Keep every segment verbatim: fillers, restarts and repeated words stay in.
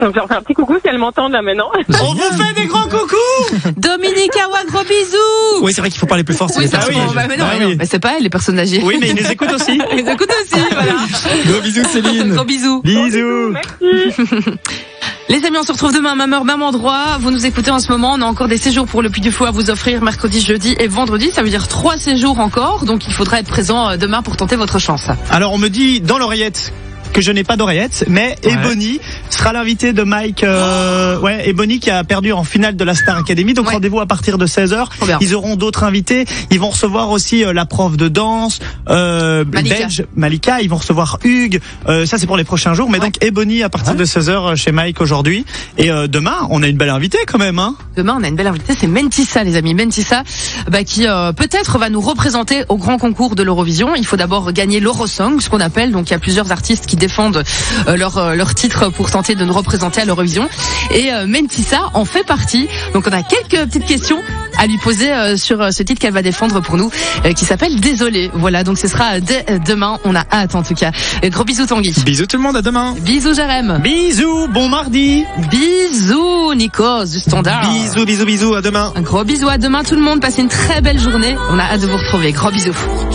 Donc, j'en fais un petit coucou si elle m'entend là maintenant. On vous fait des grands coucous. Dominique Awa, gros bisous. Oui, c'est vrai qu'il faut parler plus fort. C'est Oui, les c'est personnes bon, âgées. bah, mais non, Ah mais non. oui. Mais c'est pas elle, les personnes âgées. Oui, mais ils les écoutent aussi. Ils écoutent aussi, voilà. Gros bisous Céline. Gros bisous. Bisous. Merci. Les amis, on se retrouve demain, même heure, même endroit. Vous nous écoutez en ce moment. On a encore des séjours pour le Puy du Fou à vous offrir mercredi, jeudi et vendredi. Ça veut dire trois séjours encore. Donc, il faudra être présent demain pour tenter votre chance. Alors on me dit dans l'oreillette que je n'ai pas d'oreillette, mais Ouais. Ebony sera l'invité de Mike. Euh, Oh. ouais, Ebony qui a perdu en finale de la Star Academy. Donc Ouais. rendez-vous à partir de seize heures. Trop bien. Ils auront d'autres invités. Ils vont recevoir aussi euh, la prof de danse euh, Malika. belge, Malika. Ils vont recevoir Hugues. Euh, ça c'est pour les prochains jours. Mais Ouais. donc Ebony à partir de seize heures chez Mike aujourd'hui. Et euh, demain, on a une belle invitée quand même. Hein. Demain, on a une belle invitée, c'est Mentissa, les amis. Mentissa, bah, qui euh, peut-être va nous représenter au grand concours de l'Eurovision. Il faut d'abord gagner l'Eurosong, ce qu'on appelle. Donc, il y a plusieurs artistes qui défendent euh, leur euh, leur titre pour tenter de nous représenter à l'Eurovision. Et euh, Mentissa en fait partie. Donc, on a quelques petites questions à lui poser euh, sur euh, ce titre qu'elle va défendre pour nous, euh, qui s'appelle Désolé. Voilà, donc ce sera dès euh, demain. On a hâte en tout cas. Et gros bisous Tanguy. Bisous tout le monde, à demain. Bisous Jérém. Bisous, bon mardi. Bisous Nikos du Standard. Bisous, bisous, bisous, à demain. Un gros bisou à demain tout le monde, passez une très belle journée. On a hâte de vous retrouver. Gros bisous.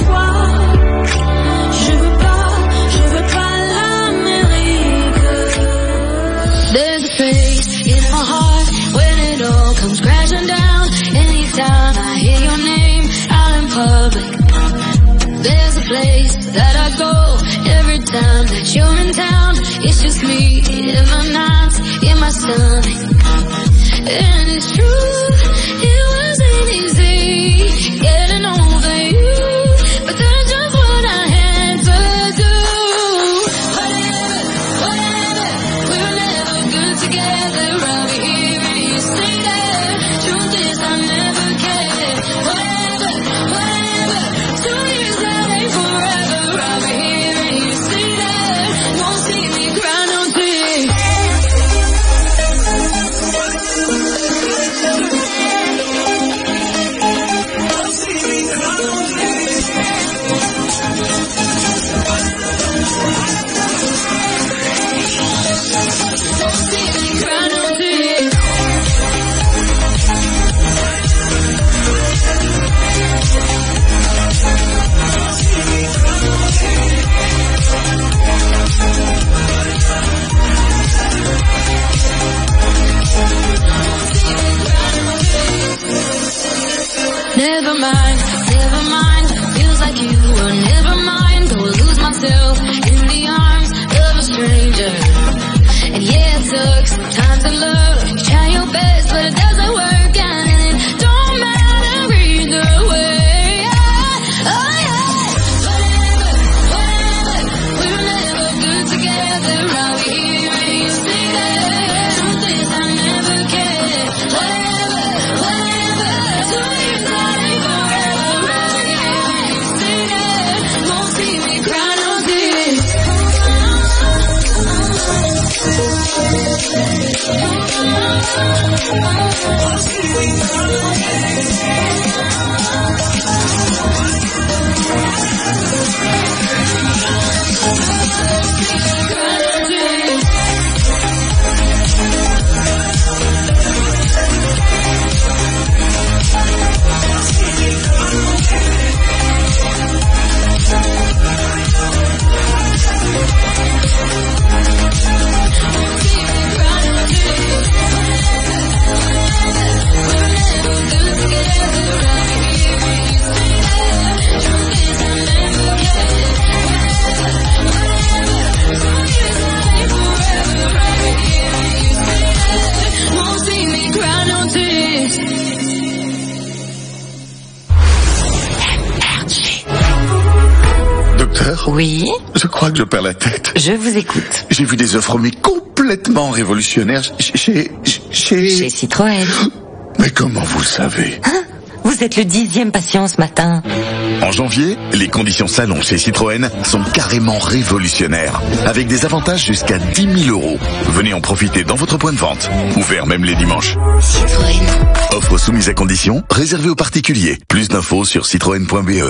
There's a place in my heart when it all comes crashing down. Anytime I hear your name out in public, there's a place that I go every time that you're in town. It's just me in my nights, in my stomach, and it's true. It wasn't easy getting over you, but that's just what I had to do. Whatever, whatever, we were never good together. I'll be here and you say that. Truth is I never cared. Whatever, whatever, two years out ain't forever. I'll be here and you say that. Won't see me cry no tears. Never mind, never mind. Feels like you were never mind. Go lose myself in the arms of a stranger. And yeah, it took some time to love. You try your best, but it doesn't work out. And it don't matter either way. Oh yeah. Whatever, whatever. We were never good together. I'll be here and you say that. Truth is I never cared. Whatever, whatever. Two years out ain't forever. I'll be here and you say that. Won't see me cry no tears. Won't see me cry no tears. Docteur, Oui, je crois que je perds la tête. je vous écoute. J'ai vu des offres mais complètement révolutionnaires chez... chez... chez... Chez Citroën. Mais comment vous le savez? Vous êtes le dixième patient ce matin. En janvier, les conditions salon chez Citroën sont carrément révolutionnaires, avec des avantages jusqu'à dix mille euros. Venez en profiter dans votre point de vente, ouvert même les dimanches. Citroën. Offre soumise à conditions, réservée aux particuliers. Plus d'infos sur citroën point b e.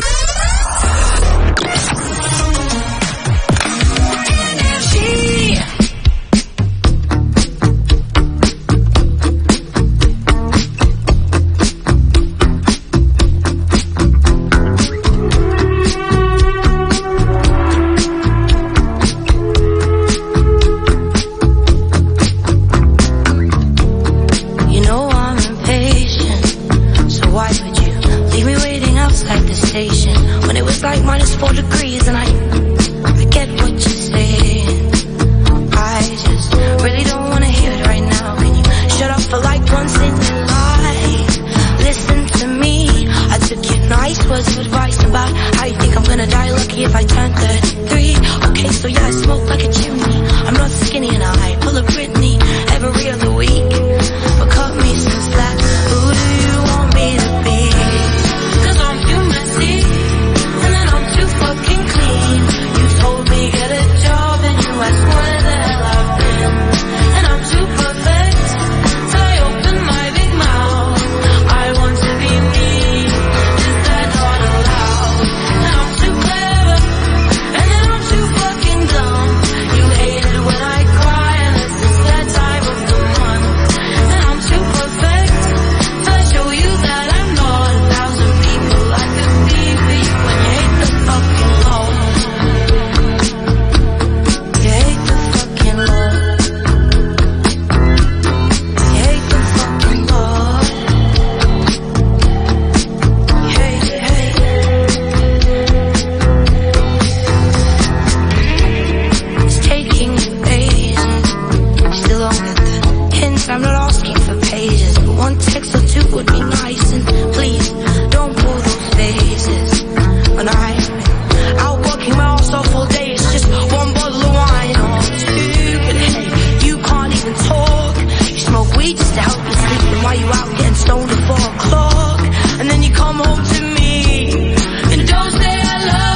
me just to help you sleep. And while you out getting stoned at four o'clock, and then you come home to me and don't say hello.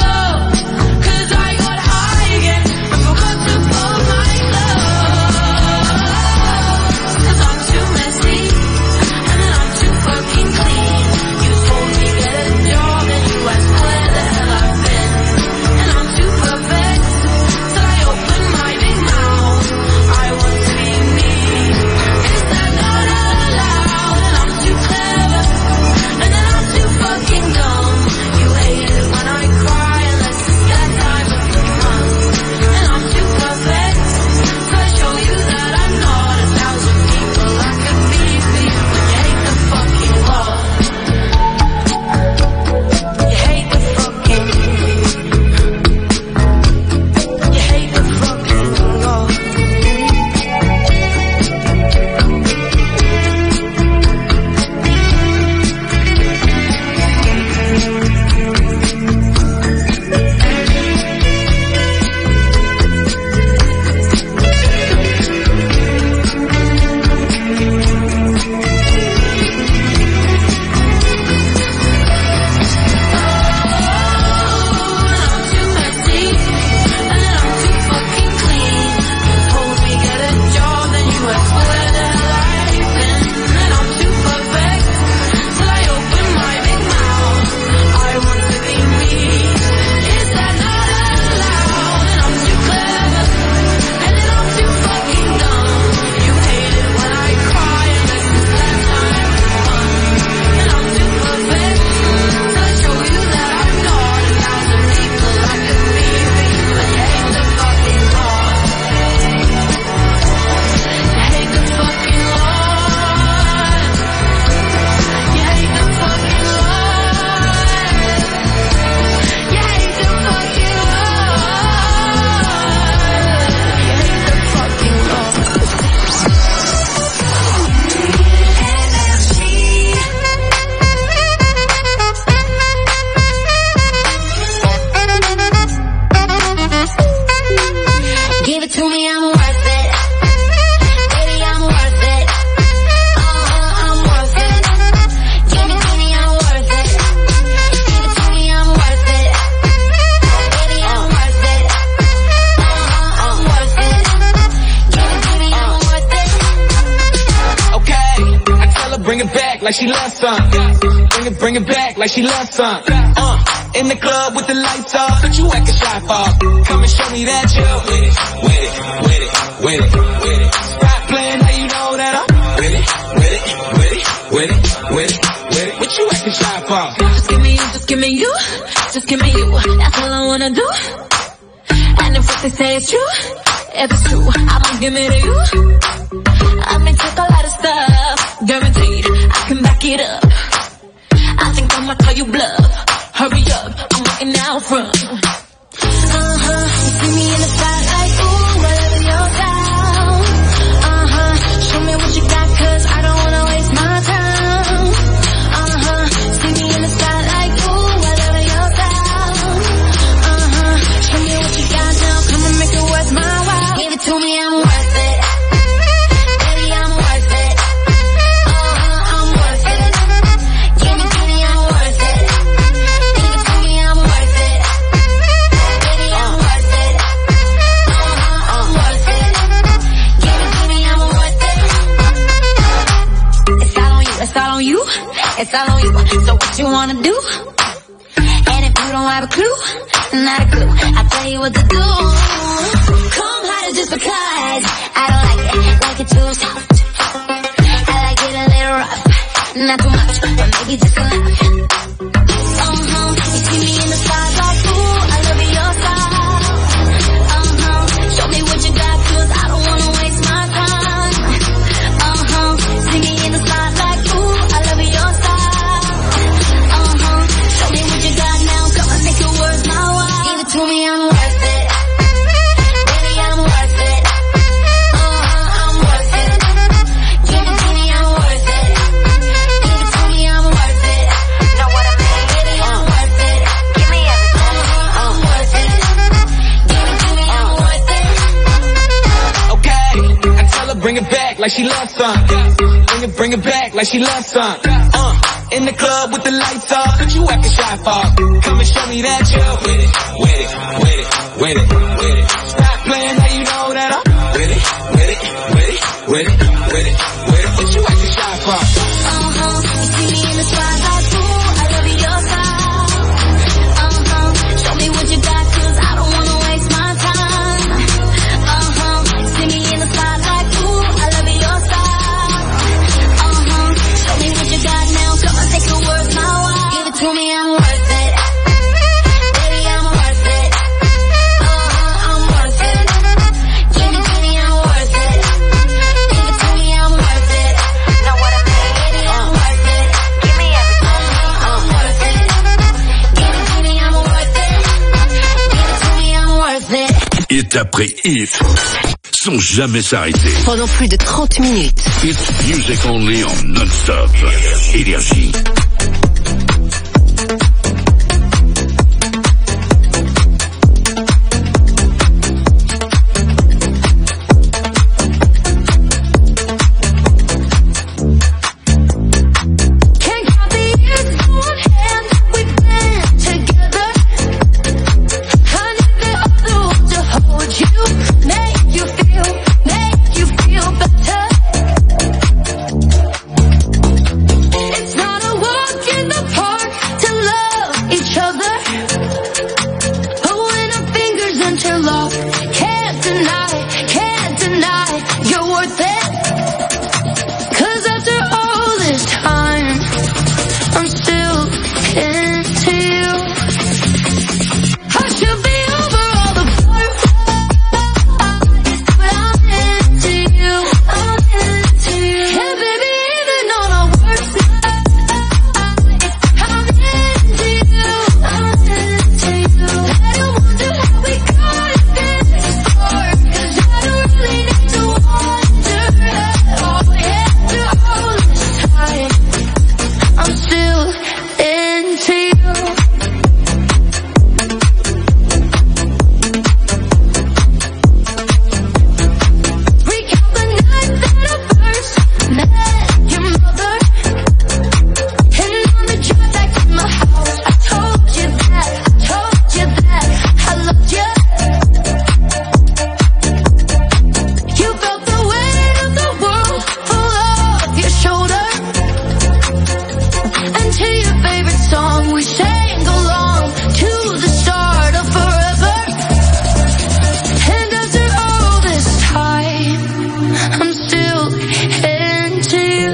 Like she loves some. Bring it, bring it back like she loves some. Uh, in the club with the lights off, but you acting shy for. Come and show me that you're with it, with it, with it, with it, with it. Stop playing, now you know that I'm with it, with it, with it, with it, with it, with it. What you acting shy for? Just give me you, just give me you, just give me you. That's all I wanna do. And if what they say is true, if it's true, I'ma give it to you. I may take a lot of stuff, guaranteed I can back it up. I think I'ma call you bluff. Hurry up, I'm looking out front. Uh-huh, you see me in the spotlight, ooh, whatever your style. Uh-huh, show me what you got, cause I don't wanna waste my time. Uh-huh, see me in the spotlight, ooh, whatever your style. Uh-huh, show me what you got now, come and make it worth my while. Give it to me, I'm worth it. It's all on you, so what you wanna do? And if you don't have a clue, not a clue, I'll tell you what to do. Come harder just because I don't like it, like it too soft. I like it a little rough, not too much, but maybe just enough. Uh-huh, you see me in the spotlight, ooh, I love your style. Uh-huh, show me what you got, cause I don't wanna waste my time. Uh-huh, see me in the spotlight, ooh, I love your style. To me, I'm worth it. Baby, I'm worth it. Uh-huh, I'm worth it. Give it to me, I'm worth it. Give it to me, I'm worth it. like she loves some. Bring it, bring it back like she loves some. Uh, in the club with the lights off, but you acting shy for. Come and show me that you're with it, with it, with it, with it, with it. Stop playing, now you know that I'm with it, with it, with it, with it, with it, with it. What you acting shy for? Uh-huh, you see me in the spotlight, ooh, I love your style. Uh-huh, show me what you got, cause I don't wanna waste my time. Uh-huh, see me in the spotlight, ooh, I love your style. Uh-huh, show me what you got now, come on, take it worth my while. Give it to me, I'm worth it. Baby, I'm worth it. Uh-huh, I'm worth it. Give it to me, I'm worth it. Give it to me, I'm worth it. Know what I mean? Baby, I'm worth it. Give me everything. Uh-huh, I'm worth it. Give it to me, I'm worth it. Give it to me, I'm worth it. Hit après hit, sans jamais s'arrêter. Pendant plus de trente minutes. It's music only en non-stop. Énergie. Can't count the years on hand we've been together. I never thought to hold you, make you feel, make you feel better. It's not a walk in the park to love each other, but when our fingers interlock, can't deny, can't deny you're worth it. Cause after all this time, I'm still into you. I should be over all the butterflies, but I'm into you. I'm into you. And baby, even on our worst nights, I'm into you. I'm into you. I don't wonder how we got this far, cause I don't really need to wonder at all. Yeah, after all this time, I'm still into you. Recount the night that I first met your mother, and on the drive back to my house, I told you that, I told you that I loved you. You felt the weight of the world fall off your shoulder, and to your favorite song we sang along to the start of forever. And after all this time, I'm still into you.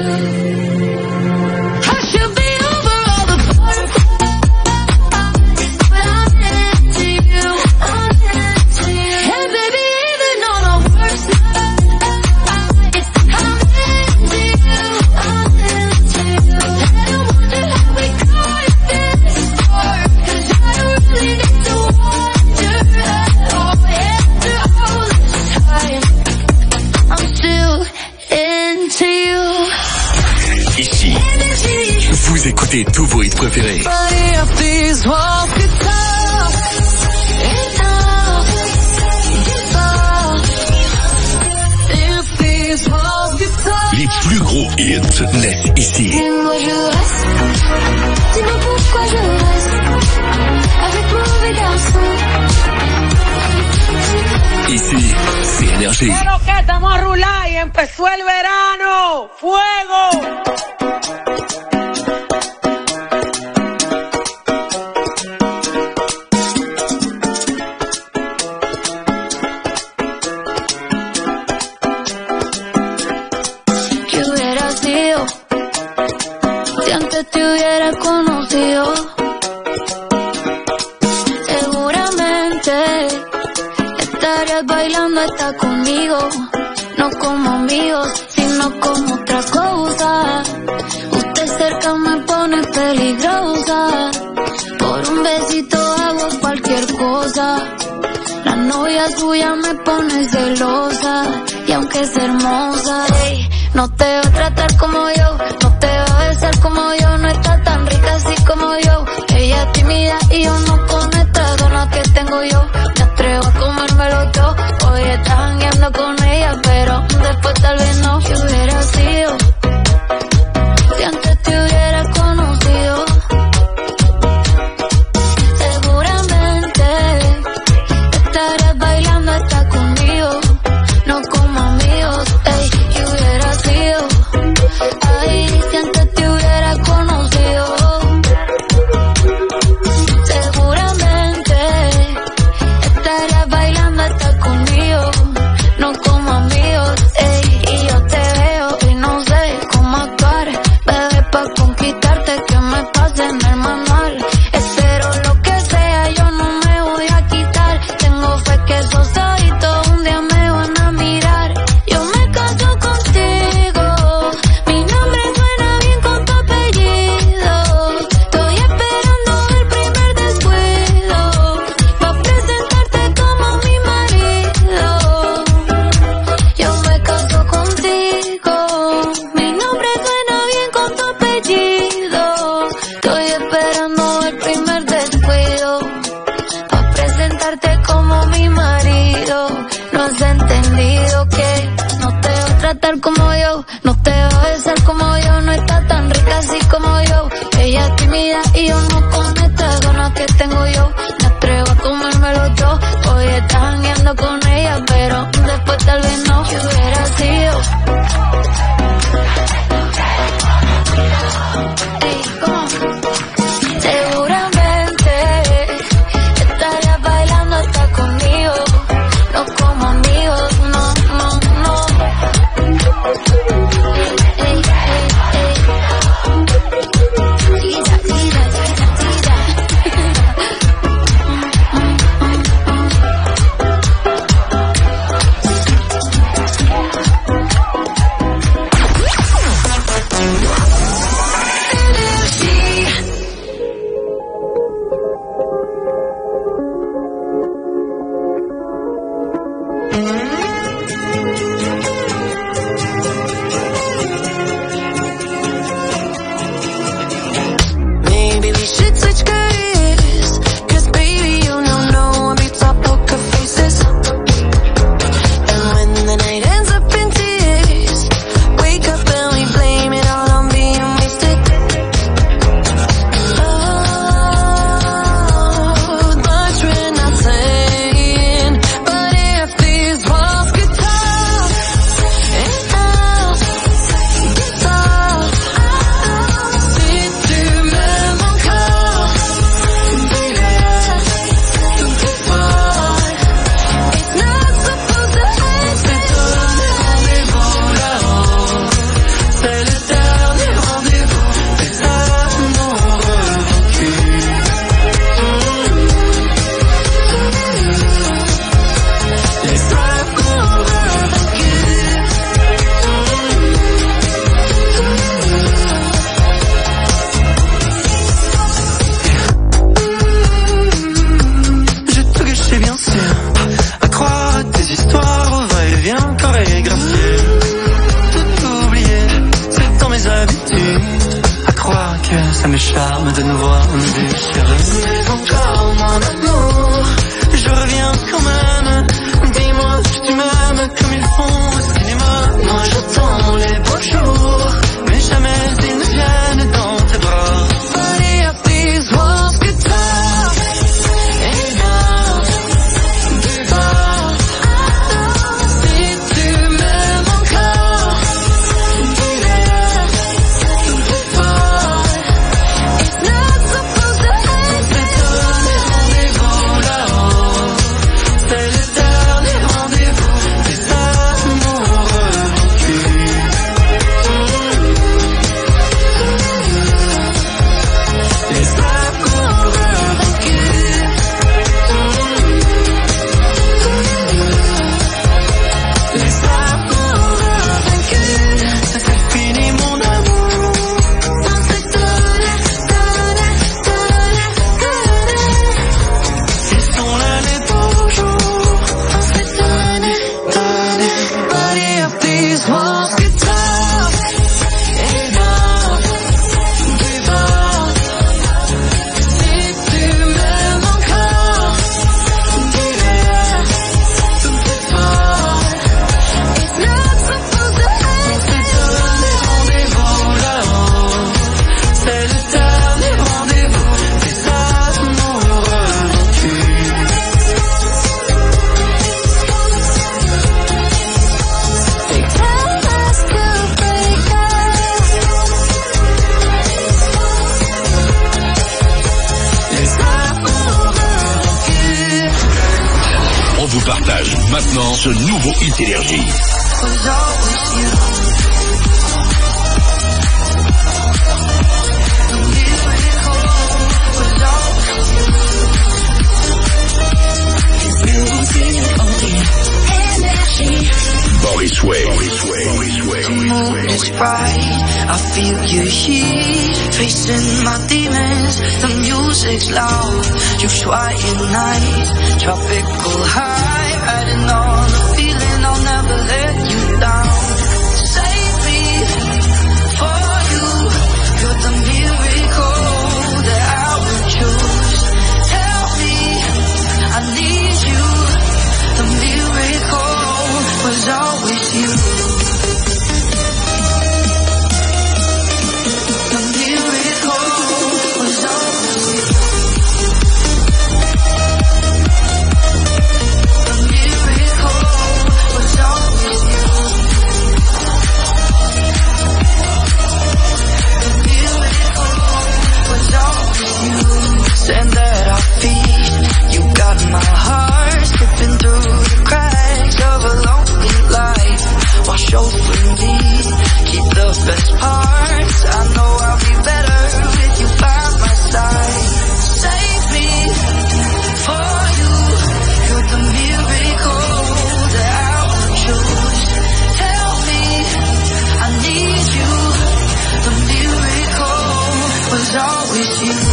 I should be over all the butterflies, but I'm into you. I'm into you. And baby, even on our worst nights, I'm into you. I'm into you. And I wonder how we got this far, cause I don't really need to wonder at all. After all this time, I'm still into you. Ici, vous écoutez tous vos hits préférés. If these walls could talk, enough, if these walls could talk. Les plus gros hits naissent ici. Dis-moi je reste, dis-moi pourquoi je reste avec mauvais garçon. Ici, c'est énergie. Pero que estamos a rular y empezó el verano. ¡Fuego! ¿Qué hubiera sido si antes te hubiera conocido? Seguramente estarías bailando hasta conmigo, no como amigos, sino como otra cosa. Usted cerca me pone peligrosa, por un besito hago cualquier cosa. La novia suya me pone celosa, y aunque es hermosa, ey, no te va a tratar como yo, no te va a besar como yo, no está tan rica así como yo. Ella es tímida y yo no con esta dona que tengo yo. Me atrevo a comérmelo todo, hoy estás jangueando con ella, pero después tal vez no. ¿Qué hubiera sido si antes te hubiera conocido? Seguramente estarías bailando hasta conmigo, no como amigos. Ey, ¿qué hubiera sido? Ay, si antes te hubiera conocido. Seguramente estarías bailando hasta conmigo, no como amigos. Ey, y yo te veo y no sé cómo actuar, bebé, pa' conquistarte que me pase en el manual. Espero lo que sea, yo no me voy a quitar. Tengo fe que esos ojitos un día me van a mirar. Yo me caso contigo, mi nombre suena bien con tu apellido. Estoy esperando el primer descuido pa' presentarte como mi marido. Yo me caso contigo, mi nombre suena bien con tu apellido. Estoy esperando el primer descuido pa' presentarte como mi marido. No has entendido que no te va a tratar como yo, no te va a besar como yo, no está tan rica así como yo. Ella es tímida y yo no con estas ganas que tengo yo. Me atrevo a comérmelo yo. Hoy estás jangueando con ella, pero después tal vez no. ¿Qué hubiera sido? Ey, ¿cómo? Seguramente estarías bailando hasta conmigo, no como amigos, no, no, no. Ey, ey, ey, ey. Tira, tira, tira, tira. Maybe we should switch careers, 'cause baby you know no one beats our poker faces. And when the night ends up in tears, wake up and we blame it all on being wasted. Oh, much we're not saying, but if these walls could talk, and us could talk, si tu m'aimes encore, baby, tout est fort. It's not supposed to end. C'est ton rendez-vous là-haut, c'est le dernier rendez-vous des amoureux vaincus. Les amoureux vaincus. J'ai tout gâché bien sûr, à croire à tes histoires au va-et-vient chorégraphié. Tout oublié, c'est dans mes habitudes, à croire que ça me charme de nous voir nous déchirer. Mais encore mon amour, je reviens quand même. Dis-moi que tu m'aimes comme ils font au cinéma. Moi j'attends les beaux jours, mais jamais ils ne viennent dans tes bras. But if these walls could talk, and us could talk, si tu m'aimes encore, baby, tout est fort. It's not supposed to end. C'est ton rendez-vous là-haut, partage maintenant ce nouveau hit Énergie. Boris Way. The mood is bright, I feel your heat, facing my demons, the music's loud, you try at night, tropical high, riding on the feeling, I'll never let you down, save me for you, you're the miracle that I would choose, tell me I need you, the miracle was always you. Stand at our feet, you got my heart slipping through the cracks of a lonely life. Wash over me, keep the best parts. I know I'll be better with you by my side. Save me for you, you're the miracle that I would choose. Tell me I need you, the miracle was always you.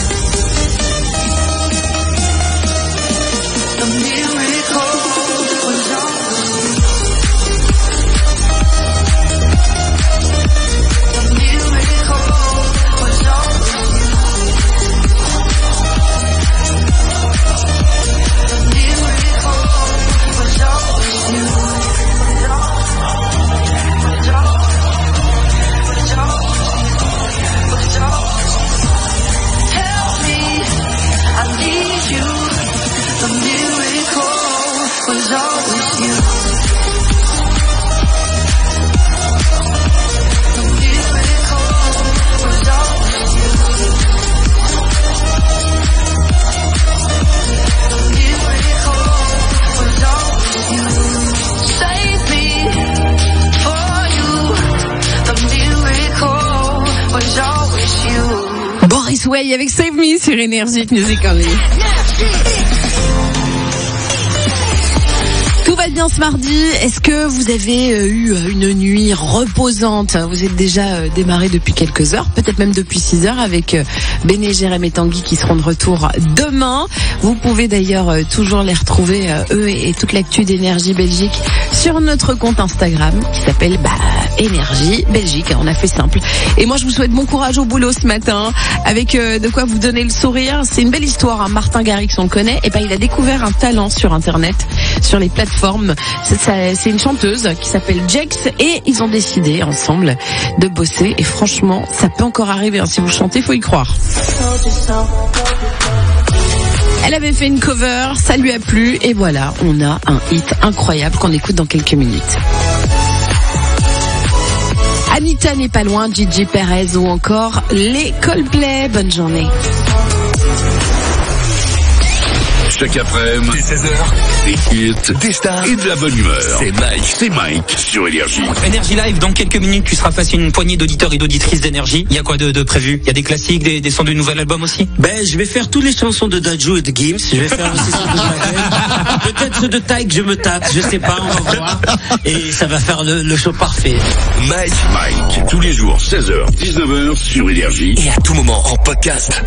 Way avec Save Me sur Énergie Music Only. Tout va bien ce mardi. Est-ce que vous avez eu une nuit reposante? Vous êtes déjà démarré depuis quelques heures, peut-être même depuis six heures avec Béné, Jérém et Tanguy qui seront de retour demain. Vous pouvez d'ailleurs toujours les retrouver, eux et toute l'actu d'Énergie Belgique, sur notre compte Instagram qui s'appelle bah, Énergie Belgique. On a fait simple. Et moi, je vous souhaite bon courage au boulot ce matin, avec euh, de quoi vous donner le sourire. C'est une belle histoire. Hein. Martin Garrix, on le connaît. Et ben, il a découvert un talent sur Internet, sur les plateformes. C'est, ça, c'est une chanteuse qui s'appelle Jex, et ils ont décidé ensemble de bosser. Et franchement, ça peut encore arriver. Hein. Si vous chantez, faut y croire. Elle avait fait une cover, ça lui a plu, et voilà, on a un hit incroyable qu'on écoute dans quelques minutes. Anita n'est pas loin, Gigi Perez ou encore les Coldplay. Bonne journée. Chaque après-midi, c'est seize heures, des hits, des stars et de la bonne humeur. C'est Mike, c'est Mike sur Énergie. Énergie Live, dans quelques minutes, tu seras face à une poignée d'auditeurs et d'auditrices d'Énergie. Il y a quoi de, de prévu? Il y a des classiques, des, des sons du nouvel album aussi? Ben, je vais faire toutes les chansons de Dadju et de Gims. Je vais faire aussi ceux de Magel. Peut-être ceux de Tyke, je me tâte, je sais pas, on va voir. Et ça va faire le, le show parfait. Mike, Mike, tous les jours, seize heures, dix-neuf heures sur Énergie. Et à tout moment en podcast.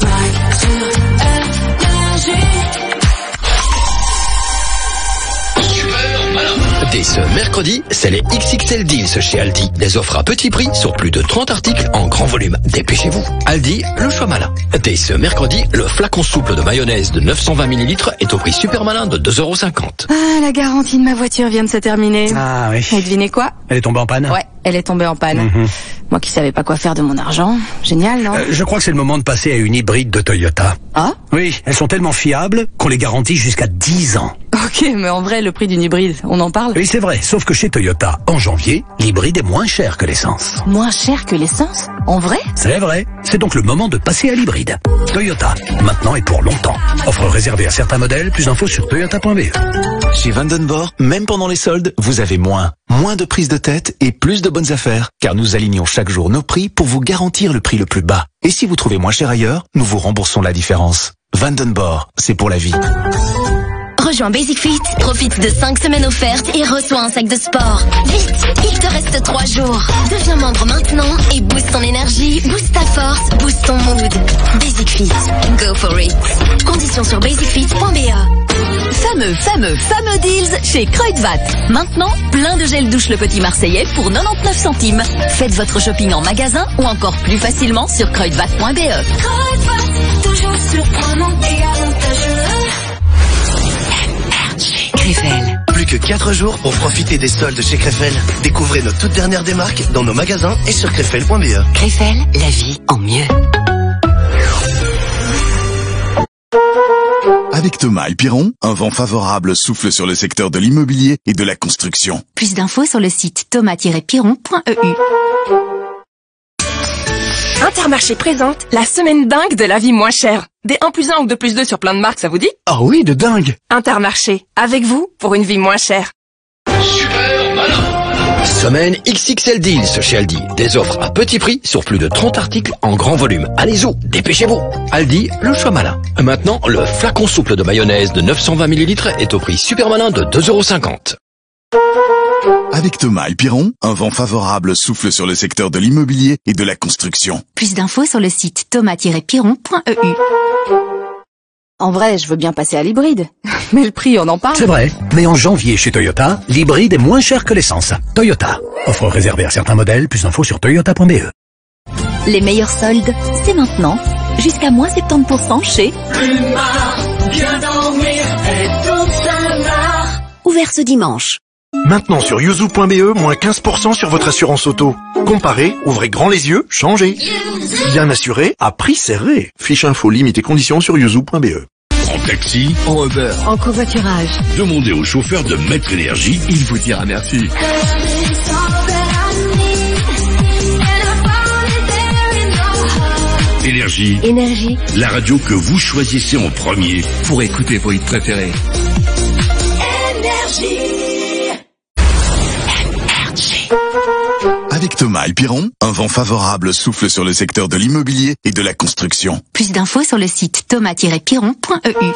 Dès ce mercredi, c'est les X X L Deals chez Aldi. Des offres à petit prix sur plus de trente articles en grand volume. Dépêchez-vous. Aldi, le choix malin. Dès ce mercredi, le flacon souple de mayonnaise de neuf cent vingt millilitres est au prix super malin de deux euros cinquante. Ah, la garantie de ma voiture vient de se terminer. Ah oui. Et devinez quoi? Elle est tombée en panne? Ouais, elle est tombée en panne. Mm-hmm. Moi qui savais pas quoi faire de mon argent. Génial, non? euh, Je crois que c'est le moment de passer à une hybride de Toyota. Ah? Oui, elles sont tellement fiables qu'on les garantit jusqu'à dix ans. Oh, Ok, mais en vrai, le prix d'une hybride, on en parle? Oui, c'est vrai, sauf que chez Toyota, en janvier, l'hybride est moins cher que l'essence. Moins cher que l'essence? En vrai? C'est vrai. C'est donc le moment de passer à l'hybride. Toyota, maintenant et pour longtemps. Offre réservée à certains modèles, plus d'infos sur toyota point b e. Chez Vandenborg, même pendant les soldes, vous avez moins. Moins de prise de tête et plus de bonnes affaires. Car nous alignons chaque jour nos prix pour vous garantir le prix le plus bas. Et si vous trouvez moins cher ailleurs, nous vous remboursons la différence. Vandenborg, c'est pour la vie. Rejoins Basic Fit, profite de cinq semaines offertes et reçois un sac de sport. Vite, il te reste trois jours. Deviens membre maintenant et booste ton énergie, booste ta force, booste ton mood. Basic Fit, go for it. Conditions sur basic fit point b e. Fameux, fameux, fameux deals chez Kruidvat. Maintenant, plein de gel douche Le Petit Marseillais pour quatre-vingt-dix-neuf centimes. Faites votre shopping en magasin ou encore plus facilement sur kruidvat point b e. Kruidvat, toujours surprenant et avantageux. Krefel. Plus que quatre jours pour profiter des soldes chez Krefel. Découvrez nos toutes dernières démarques dans nos magasins et sur krefel point b e. Krefel, la vie en mieux. Avec Thomas et Piron, un vent favorable souffle sur le secteur de l'immobilier et de la construction. Plus d'infos sur le site thomas tiret piron point e u. Intermarché présente la semaine dingue de la vie moins chère. Des un plus un ou deux plus deux sur plein de marques, ça vous dit? Ah oui, de dingue. Intermarché, avec vous pour une vie moins chère. Super malin. Semaine X X L Deals chez Aldi. Des offres à petit prix sur plus de trente articles en grand volume. Allez-y, dépêchez-vous. Aldi, le choix malin. Maintenant, le flacon souple de mayonnaise de neuf cent vingt millilitres est au prix super malin de deux euros cinquante. Avec Thomas et Piron, un vent favorable souffle sur le secteur de l'immobilier et de la construction. Plus d'infos sur le site thomas tiret piron point e u. En vrai, je veux bien passer à l'hybride. Mais le prix, on en parle? C'est vrai. Mais en janvier chez Toyota, l'hybride est moins cher que l'essence. Toyota. Offre réservée à certains modèles, plus d'infos sur toyota point b e. Les meilleurs soldes, c'est maintenant. Jusqu'à moins soixante-dix pour cent chez Plumard, bien dormir et toute sa marre. Ouvert ce dimanche. Maintenant sur yuzu point b e, moins quinze pour cent sur votre assurance auto. Comparez, ouvrez grand les yeux, changez. Bien assuré, à prix serré. Fiche info, limite et conditions sur yuzu point b e. En taxi, en Uber, en covoiturage. Demandez au chauffeur de Maître Énergie, il vous dira merci. Énergie. Énergie. La radio que vous choisissez en premier pour écouter vos hits préférés. Énergie. Avec Thomas et Piron, un vent favorable souffle sur le secteur de l'immobilier et de la construction. Plus d'infos sur le site thomas tiret piron point e u.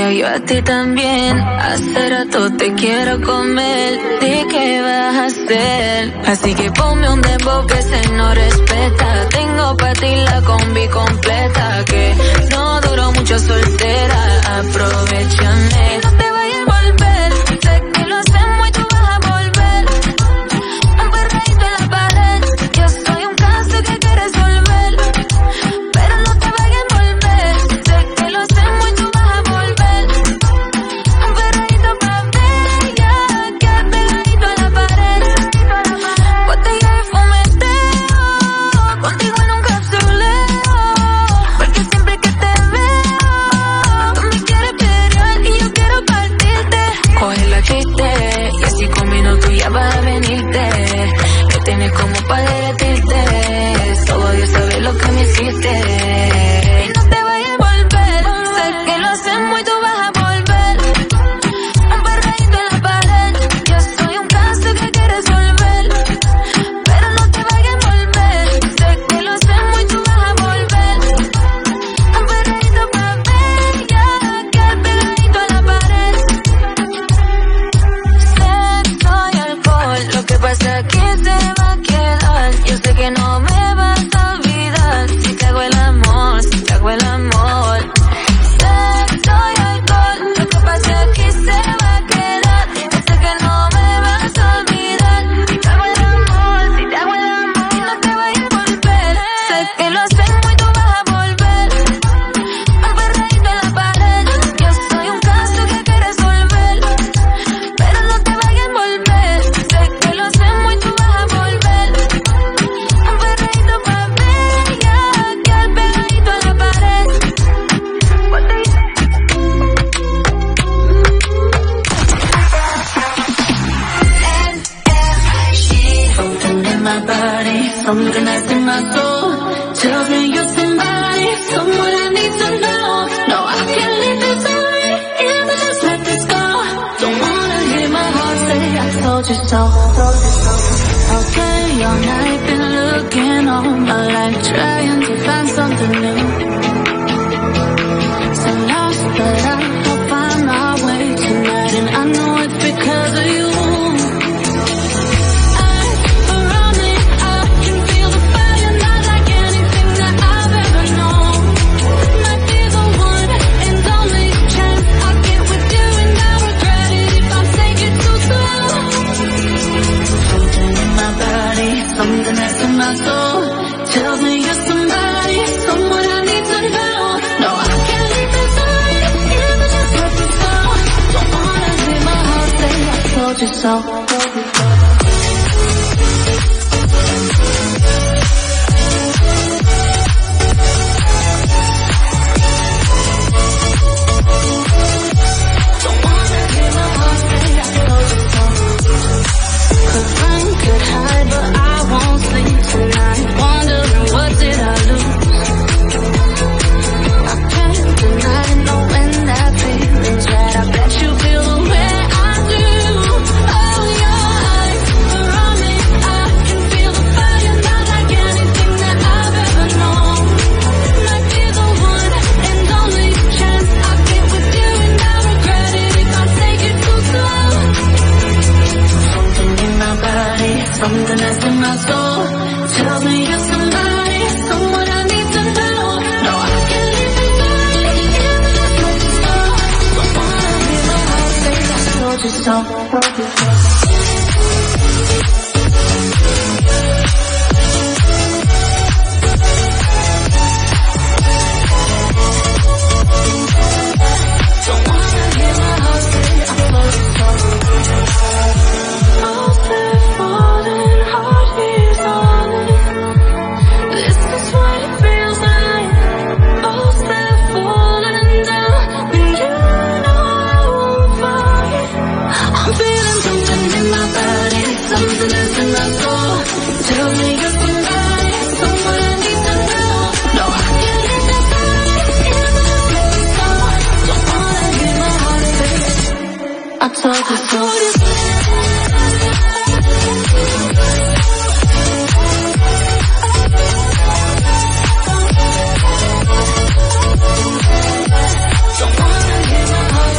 que yo a ti también. Hace rato te quiero comer. ¿De qué vas a hacer? Así que ponme un dembow que se no respeta. Tengo pa' ti la combi completa. Que no duró mucho soltera. Aprovechame. No te vayas a volver. Sé que lo hacemos y tú vas a volver. Un perreíto en la pared. Yo soy un caso que hay que resolver. Pero no te vayas a volver. Sé que lo hacemos y tú vas a volver. Un perreíto pa' ver. Ya, que pegadito a la pared. Botella de fumeteo. Contigo en un capsuleo. Porque siempre que te veo, tú me quieres pelear y yo quiero partirte. Coge la chiste y así con minutos ya vas a venirte. Que tienes como para derretirte. Solo Dios sabe lo que me hiciste. Y no te vayas a volver. Sé que lo hacemos y tú vas a volver. Un perreíto en la pared. Yo soy un caso que hay que resolver. Pero no te vayas a volver. Sé que lo hacemos y tú vas a volver. Un perreíto pa' ver. Ya, que pegadito a la pared. Sexo y alcohol. Lo que pasa aquí se va a quedar. Yo sé que no me vas a olvidar. Si te hago el amor, si te hago el amor. Sexo y alcohol. Lo que pasa aquí se va a quedar. Yo sé que no me vas a olvidar. Si te hago el amor, si te hago el amor. Y no te vayas a volver. Sé que lo hacemos y tú vas a volver. Un perreíto en la pared. Yo soy un caso que hay que resolver. Pero no te vayas a volver. Sé que lo hacemos y tú vas a volver. Un perreíto pa' ver. Ya, que al pegadito a la pared. Something in my body, something that's in my soul tells me you're somebody, someone I need to know. No, I can't leave this away, if I just let this go. Don't wanna hear my heart say I told you so. Okay, all night been looking all my life, trying to find something new. So lost, but I'll find my way tonight, and I know it's because of you. Something that's in my soul tells me you're somebody, someone I need to know. No, I can't leave this away, if I just let this go. Don't wanna hear my heart say I told you so. Don't wanna hear my heart say I told you so. Could run, could hide, but I won't sleep tonight. Wondering what did I lose? I can't deny, know when that feeling's right. I bet you feel the way I do. Oh, your eyes are on me. I can feel the fire, not like anything that I've ever known. Might be the one and only chance I get with you, and I regret it if I take it too slow. Something in my body, something that's in my soul tells me you're somebody, someone I need to know. No, I can't leave this away, if I just let this go. Don't wanna hear my heart say I told you so. Told you so. Don't wanna hear my heart say I told you so. All that falling, heart is on it. This is what it feels like. All that falling down, and you know I won't fight. I'm feeling something in my body, something that's in my soul. Tell me you're somebody, someone I need to know. No, I can't leave this away, if I just let this go. Don't wanna hear my heart say I told you so. Don't wanna hear my heart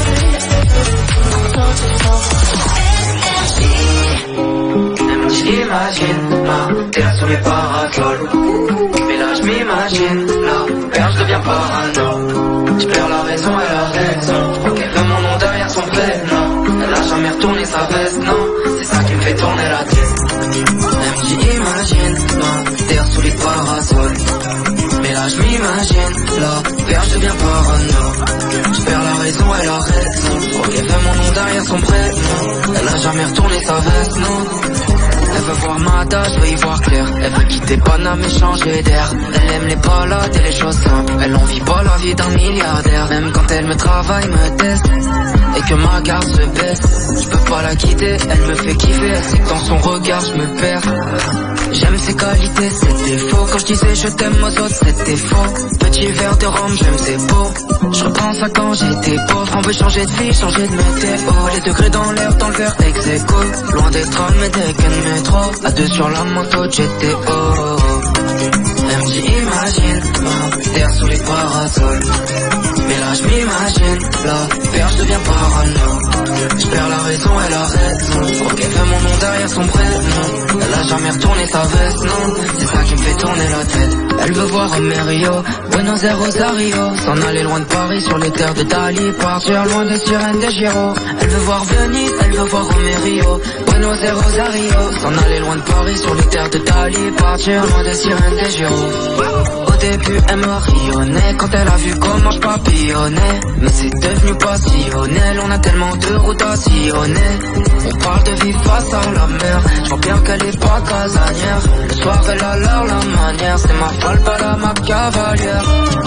terre sous les parasols. Mais là je m'imagine, la perche devient parano. Je perds la raison et la raison. Je crois qu'elle veut mon nom derrière son prénom. Elle a jamais retourné sa veste, non. C'est ça qui me fait tourner la tête. Elle me dit imagine, la terre sous les parasols. Mais là je m'imagine, la perche devient parano. Je perds la raison et la raison. Je crois qu'elle veut mon nom derrière son prénom. Elle a jamais retourné sa veste, non. Elle veut voir ma date, je veux y voir clair. Elle veut quitter Paname et changer d'air. Elle aime les balades et les choses simples. Elle en vit pas la vie d'un milliardaire. Même quand elle me travaille, me teste et que ma garde se baisse, je peux pas la quitter, elle me fait kiffer. Elle sait que dans son regard je me perds. J'aime ses qualités, ses défauts. Quand je disais je t'aime aux autres, c'était faux. Petit verre de rhum, j'aime ses beaux. Je repense à quand j'étais pauvre. On veut changer de vie, changer de météo. Les degrés dans l'air, dans le verre, ex aequo. Loin des trams et des cannes métro. À deux sur la moto, G T O. Elle me dit imagine, ma terre sous les parasols. Mais là je m'imagine, la perche devient parano. Je perds la raison et la raison. Je crois qu'elle veut mon nom derrière son prénom. Elle a jamais retourné sa veste, non. C'est ça qui me fait tourner la tête. Elle veut voir Amerio, Buenos Aires, Rosario. S'en aller loin de Paris sur les terres de Dali. Partir loin des sirènes des Giro. Elle veut voir Venise, elle veut voir Amerio, Buenos Aires, Rosario. S'en aller loin de Paris sur les terres de Dali. Partir loin des sirènes des Giro. Au début elle me rayonnait quand elle a vu comment je papillonnais. Mais c'est devenu passionnel, on a tellement de routes à sillonner. On parle de vivre face à la mer. Je vois bien qu'elle est pas casanière. Le soir elle a l'air la manière. C'est ma folle, pas la ma cavalière.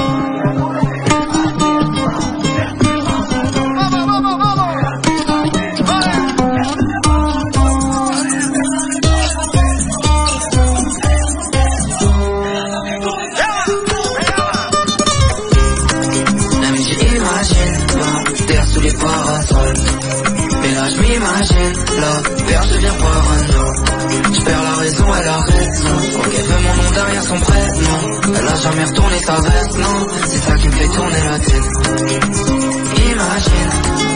Je m'imagine, la perche devient parano. Je perds la raison et la raison. Je crois qu'elle veut mon nom derrière son prénom. Elle a jamais retourné sa veste, non. C'est ça qui me fait tourner la tête. Imagine,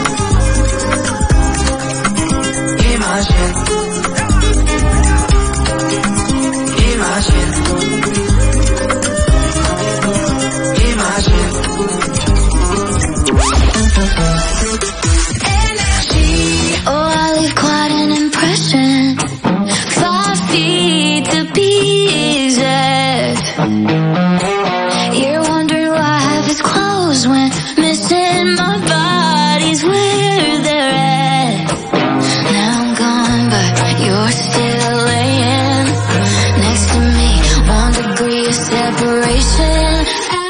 imagine, imagine, imagine. Oh, I leave quite an impression. Five feet to pieces. You're wondering why I have his clothes when missing my body's where they're at. Now I'm gone, but you're still laying next to me. One degree of separation.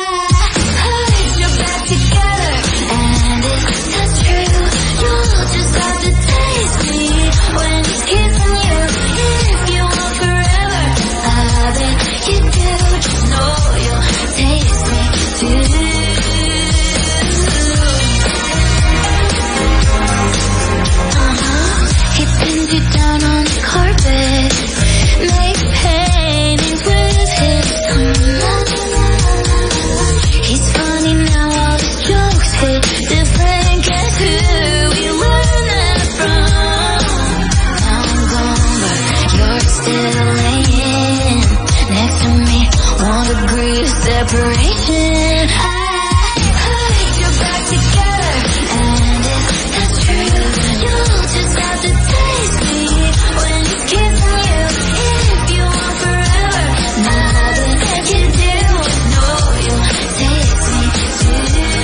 Separation. I put you back together, and if that's true, you'll just have to taste me when he's kissing you. If you want forever, nothing you do, no, you'll taste me too.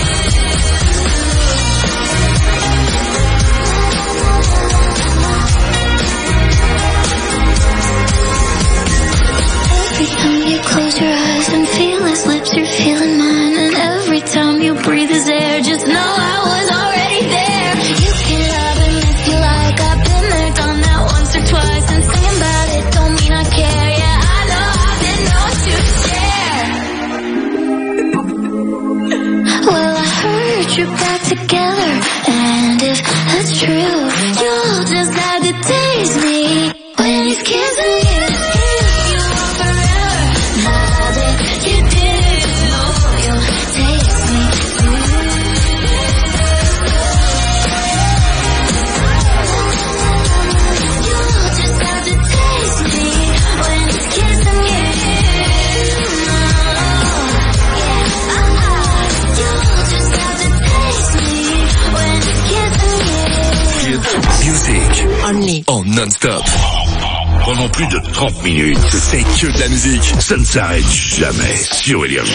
Every time you close your eyes and feel his lips, you're feeling mine. And every time you breathe his air, just know I was already there. You can love him if you like. I've been there, done that once or twice. And singing about it don't mean I care. Yeah, I know I've been known to share. Well, I heard you're back together, and if that's true, you'll just have to taste me when he's kissing you. When only. En non-stop. Pendant plus de trente minutes, c'est que de la musique. Ça ne s'arrête jamais sur Énergie.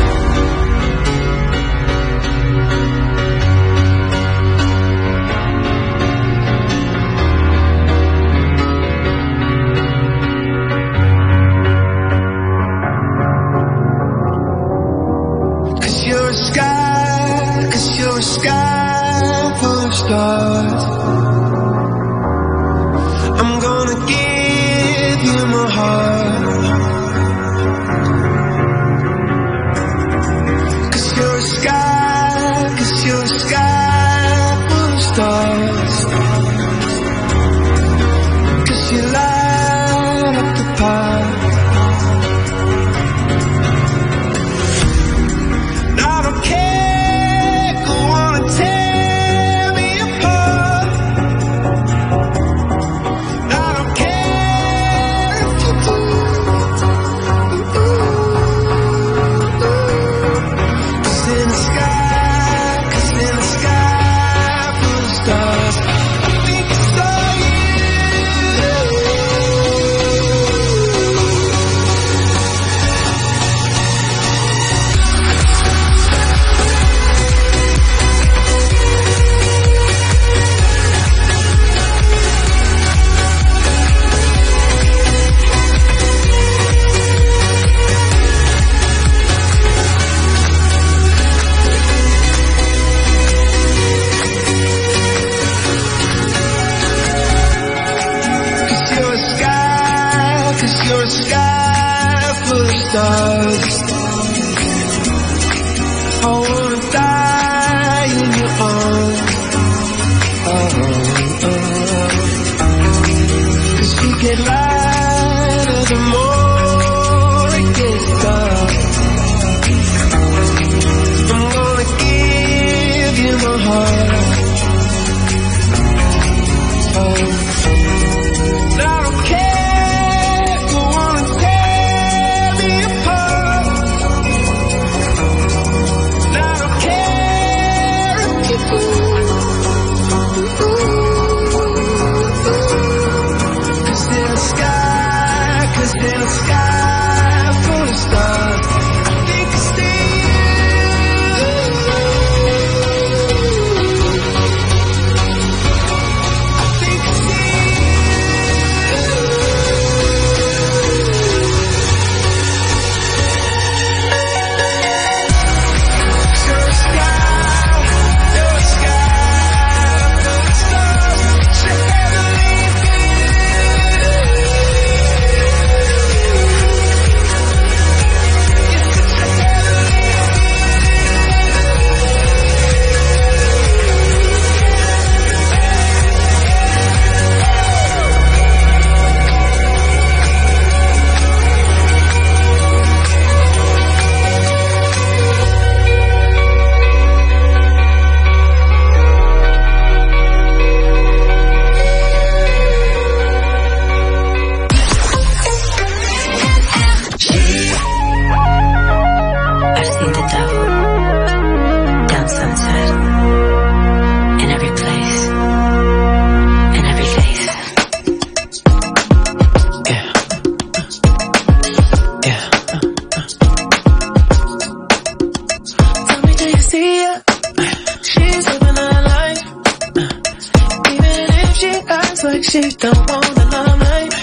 She don't want the limelight,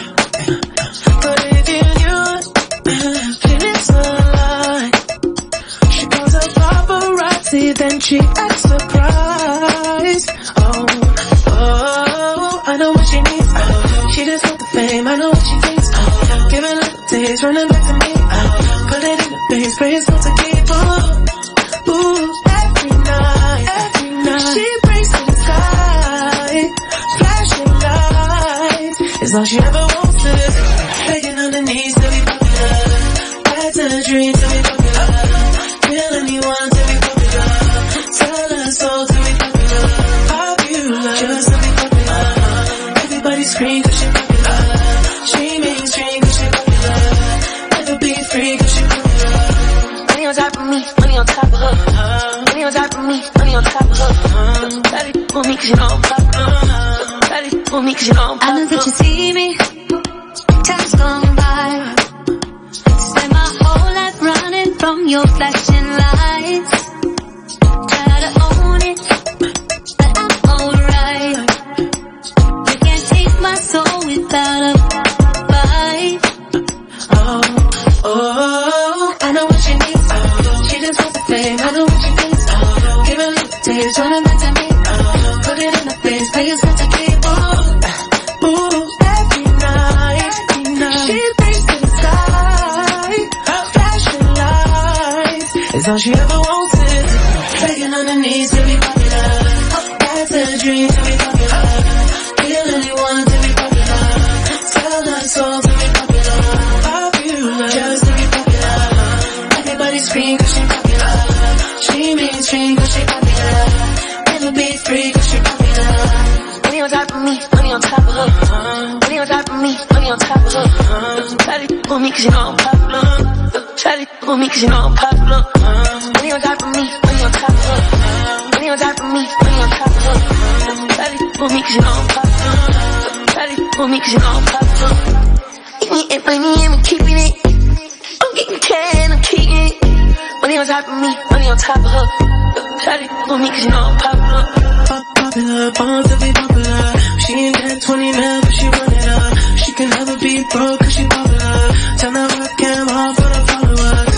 but if you knew it, feelings alive. She calls a paparazzi, then she acts surprised. Oh, oh, I know what she needs. Oh, she just want the fame, I know what she thinks. Oh, give it little days, running back to me. Oh, put it in the base, pray it's not to keep. Ooh, ooh, every night, every night, she brings to the sky, flashing lights. It's all she ever wants is begging on the knees to be popular. Back to the dream to be popular. Kill anyone to be popular. Sell her soul to be popular. Popular, just to be popular. Everybody scream cause she popular. Streaming, stream cause she popular. Never be free cause she popular. Money on top of me, money on top of her. Money on top of me, money on top of her. Daddy on me cause you know I'm popular. Daddy pour me, 'cause you know I'm I know that you see me. Time's gone by. Spend my whole life running from your flashing lights. Try to own it, but I'm alright. You can't take my soul without a fight. Oh, oh, I know what she needs. Oh, she just wants the fame. I know what she thinks. Oh, give her little tears, running back to me. Oh, put it in the face, pay yourself to keep. Oh, ooh, every night, every night. She thinks to the sky. Her flashing lights is all she ever wanted. Begging on her knees to be popular. That's a dream to be popular. Kill anyone to be popular. Sell her soul to be popular. Popular, just to be popular. Everybody scream 'cause she popular. She mainstream 'cause she popular. Never be free 'cause she popular. Money on top of me, money on top of her. Money on top of me, money on top of her. Try to for me 'cause you know I'm popular. Try to for me 'cause you know I'm popular. Money on top of me, money on top of her. Money on top of me, money on top of her. Try to for me 'cause you know I'm popular. Try to for me 'cause you know I'm popular. Eat me and money and I'm keeping it. I'm getting can, I'm keeping it. Money on top of me, money on top of her. Try to for me 'cause you know I'm popular. Popular, born to be popular. She ain't got twenty now, but she run it up. She can never be broke 'cause she popular. Turn the rock and roll for the followers.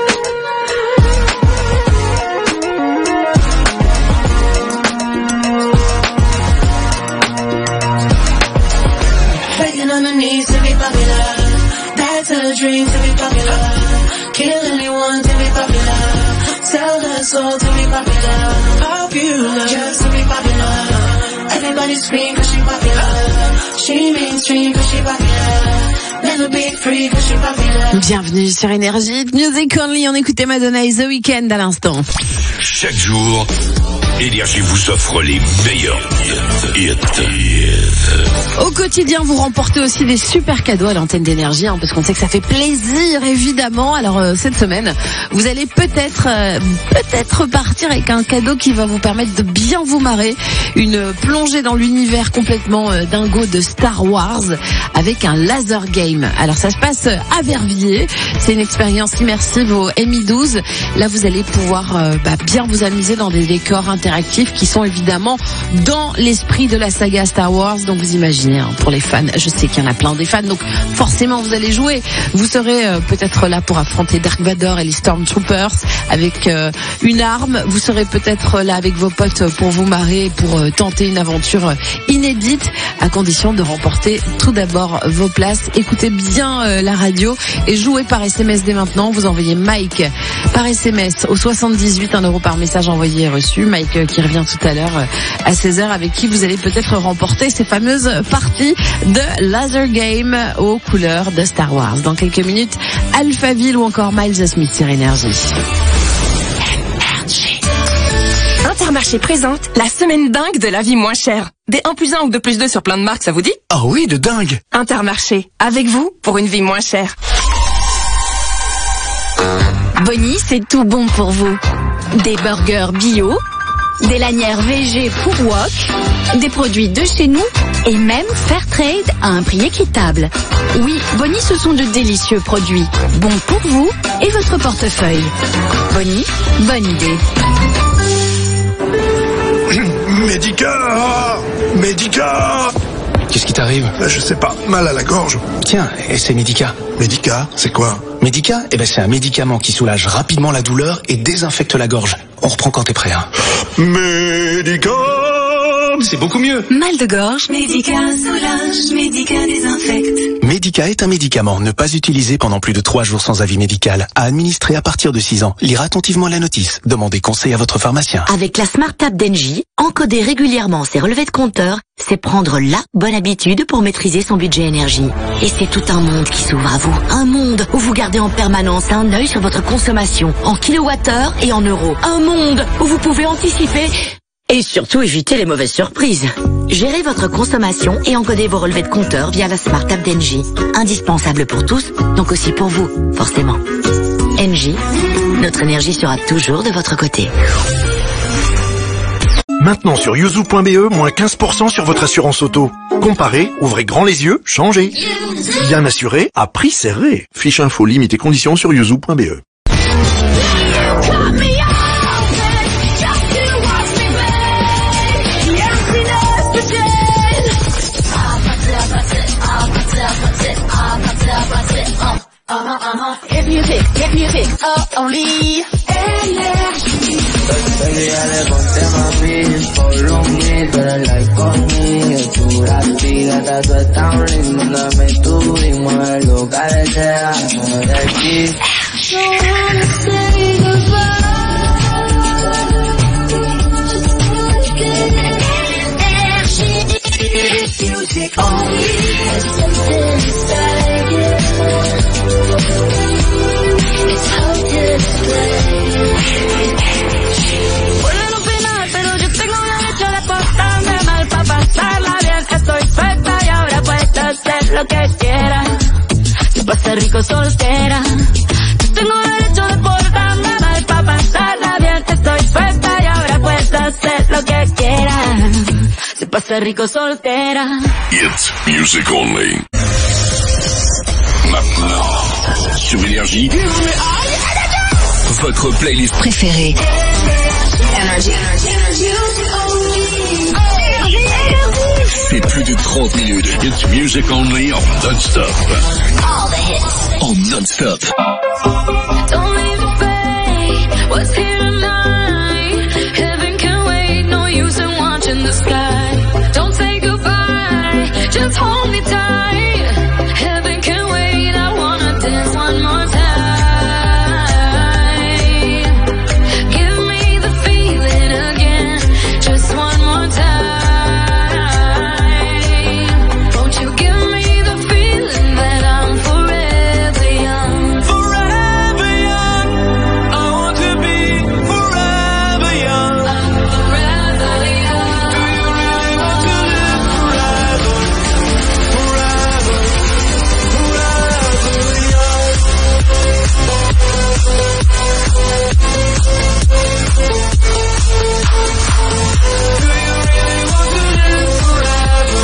Begging on her knees to be popular. That's a dream to be popular. Kill anyone to be popular. Sell her soul to be popular. Popular, just to be popular. Everybody scream 'cause she popular. She mainstream 'cause she popular. Never be free 'cause she popular. Bienvenue sur Énergie. Music Only, on écoutait Madonna et The Weeknd à l'instant. Chaque jour, Énergie vous offre les meilleurs hits. Au quotidien, vous remportez aussi des super cadeaux à l'antenne d'Énergie, hein, parce qu'on sait que ça fait plaisir, évidemment. Alors euh, cette semaine, vous allez peut-être euh, peut-être partir avec un cadeau qui va vous permettre de bien vous marrer, une plongée dans l'univers complètement euh, dingo de Star Wars avec un laser game. Alors ça se passe à Verviers, c'est une expérience immersive au M I douze. Là, vous allez pouvoir euh, bah, bien vous amuser dans des décors interactifs qui sont évidemment dans l'esprit de la saga Star Wars. Donc vous imaginez, hein, pour les fans, je sais qu'il y en a plein des fans, donc forcément vous allez jouer. Vous serez euh, peut-être là pour affronter Dark Vador et les Stormtroopers avec euh, une arme. Vous serez peut-être là avec vos potes pour vous marrer, pour euh, tenter une aventure inédite, à condition de remporter tout d'abord vos places. Écoutez bien euh, la radio et jouez par S M S dès maintenant. Vous envoyez Mike par S M S au soixante-dix-huit, un euro par message envoyé et reçu. Mike euh, qui revient tout à l'heure euh, à seize heures, avec qui vous allez peut-être remporter ces fameuses parties de laser game aux couleurs de Star Wars. Dans quelques minutes, Alphaville ou encore Miles Smith sur Énergie. Intermarché présente la semaine dingue de la vie moins chère. Des un plus un ou deux plus deux sur plein de marques, ça vous dit? Ah oui, de dingue. Intermarché, avec vous pour une vie moins chère. Bonnie, c'est tout bon pour vous. Des burgers bio, des lanières V G pour wok, des produits de chez nous et même Fairtrade à un prix équitable. Oui, Bonnie, ce sont de délicieux produits, bons pour vous et votre portefeuille. Bonnie, bonne idée. Médica Médica Qu'est-ce qui t'arrive? Ben, je sais pas, mal à la gorge. Tiens, et c'est Médica. Médica, c'est quoi? Médica, eh ben c'est un médicament qui soulage rapidement la douleur et désinfecte la gorge. On reprend quand t'es prêt, hein. Médica, c'est beaucoup mieux. Mal de gorge. Médica soulage, Médica désinfecte. Médica est un médicament ne pas utilisé pendant plus de trois jours sans avis médical, à administrer à partir de six ans. Lire attentivement la notice. Demandez conseil à votre pharmacien. Avec la Smart App d'Engie, encoder régulièrement ses relevés de compteur, c'est prendre la bonne habitude pour maîtriser son budget énergie. Et c'est tout un monde qui s'ouvre à vous. Un monde où vous gardez en permanence un œil sur votre consommation, en kilowattheures et en euros. Un monde où vous pouvez anticiper et surtout éviter les mauvaises surprises. Gérez votre consommation et encodez vos relevés de compteur via la Smart App d'Engie. Indispensable pour tous, donc aussi pour vous, forcément. Engie, notre énergie sera toujours de votre côté. Maintenant sur yuzu point b e, moins quinze pour cent sur votre assurance auto. Comparez, ouvrez grand les yeux, changez. Bien assuré, à prix serré. Fiche info, limite et conditions sur yuzu point b e. Uh-huh, uh-huh. Hit music, hit music, oh, only Énergie. Baby, dale, ponte mami, follow me, tú eres like conmigo, tú la vida, tú estás tan linda, me tú y mueve lo que desea, de aquí. Don't wanna say goodbye. Énergie, music only. There's something inside you. It's hard to explain. Pueden opinar, pero yo tengo derecho de portarme mal para pasarla bien. Estoy suelta y ahora puedo hacer lo que quiera. Se pasa rico soltera. Yo tengo derecho de portarme mal para pasarla bien. Estoy suelta y ahora puedo hacer lo que quiera. Se pasa rico soltera. It's music only. Maintenant, sur Énergie, votre playlist préférée. Énergie. C'est plus de trente minutes. It's music only en non-stop. All the hits. En non-stop. Don't leave the fate. What's here tonight? Heaven can wait. No use in watching the sky. Don't say goodbye. Just hold me tight. Heaven can wait. I wanna dance one more time. Give me the feeling again. Just one more time. Won't you give me the feeling that I'm forever young? Forever young. I want to be forever young. I'm forever young. Do you really want to live forever? Forever, forever young. Do you really want to live forever?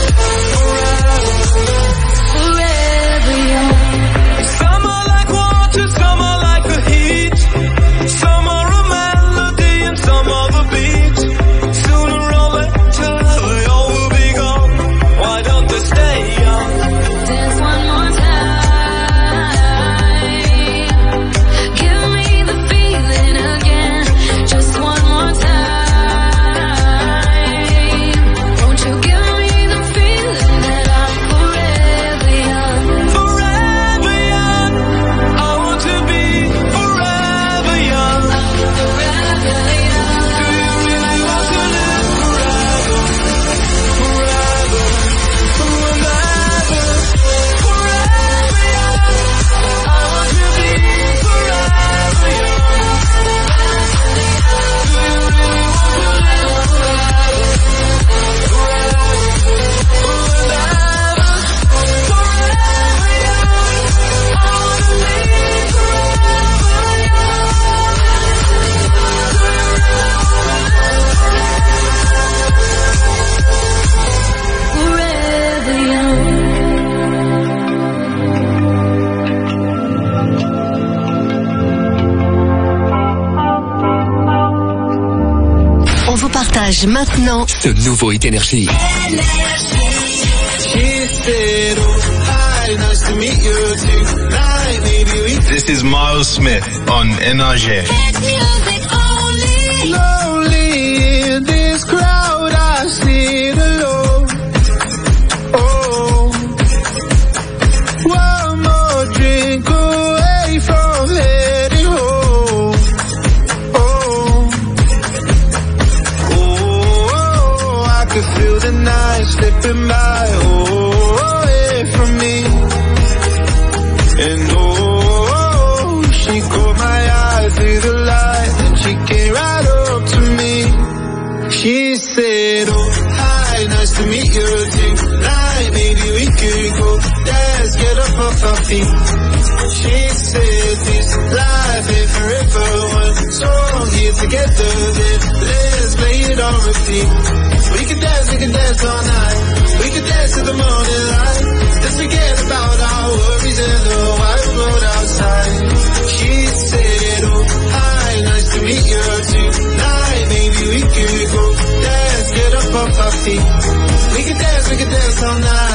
Forever young. Some are like water, some are like the heat. Some are a melody and some are the beat. Sooner or later, they all will be gone. Why don't they stay young? Dance one more time. Give me the feeling again. Just one more time. Won't you give me the feeling that I'm forever young? Forever young. I want to be forever young. Forever young. Do you really want to live forever? Forever, forever, forever young. I want to be forever young. Do you really want to live forever? Forever, forever, forever young. I want to be Forever young. On vous partage maintenant Ce nouveau Hit Énergie. This is Miles Smith on Énergie. lonely in this crowd, I sit alone. Oh, one more drink away from heading home. Oh, oh, I could feel the night slipping by. Oh, away from me. And oh, she caught my eye through the light, and she came right up to me. She said, oh, hi, nice to meet you tonight. Maybe we could go dance, get up off our feet. She said, this life ain't forever. One song here, it together, then let's play it on repeat. We can dance, we can dance all night. We can dance to the morning light. Let's forget about our worries and the wide road outside. She said, oh, hi, nice to meet you tonight. Maybe we could go dance, get up off our feet. We can dance, we can dance all night.